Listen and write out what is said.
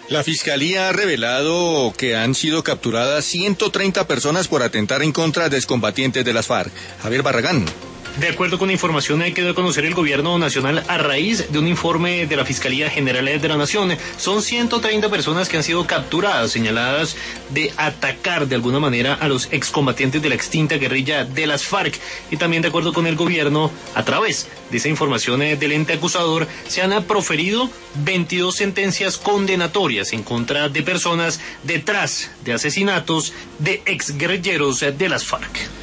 La Fiscalía ha revelado que han sido capturadas 130 personas por atentar en contra de excombatientes de las FARC. Javier Barragán. De acuerdo con información que dio a conocer el Gobierno Nacional a raíz de un informe de la Fiscalía General de la Nación, son 130 personas que han sido capturadas, señaladas de atacar de alguna manera a los excombatientes de la extinta guerrilla de las FARC. Y también, de acuerdo con el Gobierno, a través de esa información del ente acusador, se han proferido 22 sentencias condenatorias en contra de personas detrás de asesinatos de exguerrilleros de las FARC.